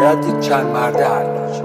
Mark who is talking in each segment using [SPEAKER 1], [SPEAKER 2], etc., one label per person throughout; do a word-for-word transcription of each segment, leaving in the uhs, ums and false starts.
[SPEAKER 1] باید دید چند مرده حلاج.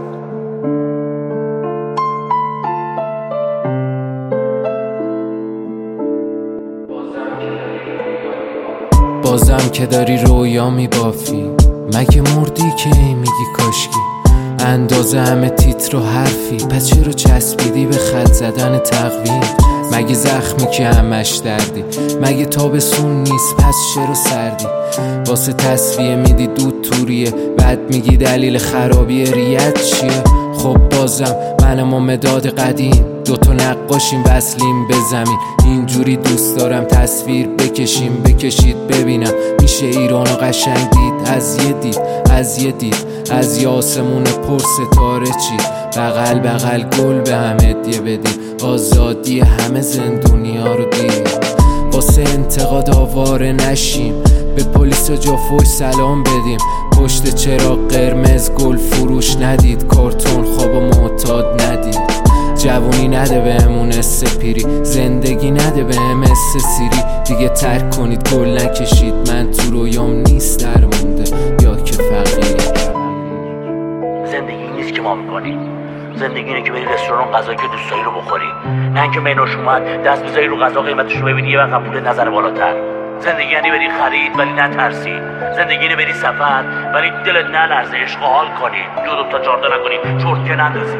[SPEAKER 2] بازم که داری رویا میبافی، مگه مردی که ای میگی کاشکی؟ اندازه همه تیتر و حرفی، پس چرا چسبیدی به خط زدن تقویم؟ مگه زخمی که همش دردی؟ مگه تابستون نیست پس چرا سردی؟ واسه تصفیه میدی دود توریه، بعد میگی دلیل خرابی ریت چیه؟ خب بازم منم و مداد قدیم، دوتا نقاشیم وصلیم به زمین. اینجوری دوست دارم تصویر بکشیم، بکشید ببینم میشه ایرانو قشنگ دید. از یه دید از یه دید از یه آسمون پر ستاره چید. بغل بغل گل به هم هدیه بدیم، آزادی همه زندونیا رو دید. واسه انتقاد آواره نشیم، به پلیس و جافوش سلام بدیم. پشت چراغ قرمز گل فروش ندید، کارتون خواب و معتاد ندید. جوونی نده بهمون سپیری، زندگی نده بهم اس سیری. دیگه ترک کنید گل نکشید، من تو رویام نیست درمونده یا که فقیر.
[SPEAKER 3] زندگی نیست که ما میکنیم، زندگی اینه که بری رستوران غذایی که دوست داری رو بخوری، نه اینکه منوش اومد دست بذاری رو غذا قیمتش رو ببینی یه وقت پول نظر بالاتر. زندگی یعنی بری خرید ولی نترسی، زندگی اینه بری سفر ولی دلت نلرزه، عشق و حال کنی، دو دو تا چارده نکنی، چرت که نندازی.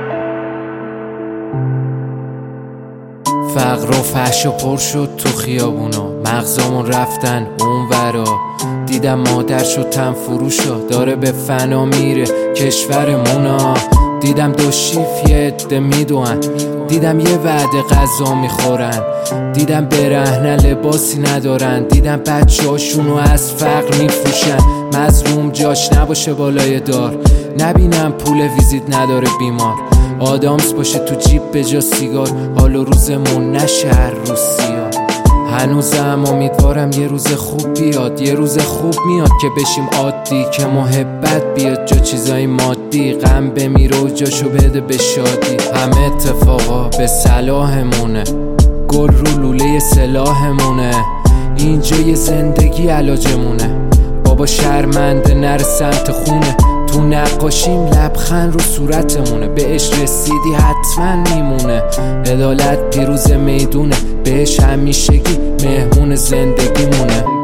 [SPEAKER 2] فقر و فحش و پر شد تو خیابونا، مغزامون رفتن اون ورا. دیدم مادر شد تن فروشا، داره به فنا میره کشورمونا. دیدم دو شیف یه عده میدوئن، دیدم یه وعده غذا میخورن. دیدم برهنه لباسی ندارن، دیدم بچه هاشونو از فقر میفروشن. مظلوم جاش نباشه بالای دار، نبینم پول ویزیت نداره بیمار. آدامس باشه تو جیب به جا سیگار، حال و روزمون نشه هر روز سیاه. هنوزم امیدوارم یه روز خوب بیاد، یه روز خوب میاد که بشیم عادی، که محبت بیاد جا چیزای مادی. غم بمیره و جاشو بده به شادی. همه اتفاقا به صلاحمونه، گل رو لوله سلاحمونه. اینجا یه زندگی علاجمونه، بابا شرمنده نر سمت خونه. تو نقاشیم لبخند رو صورتمونه، بهش رسیدی حتما میمونه. عدالت پیروز میدونه، بهش همیشگی مهمون زندگیمونه.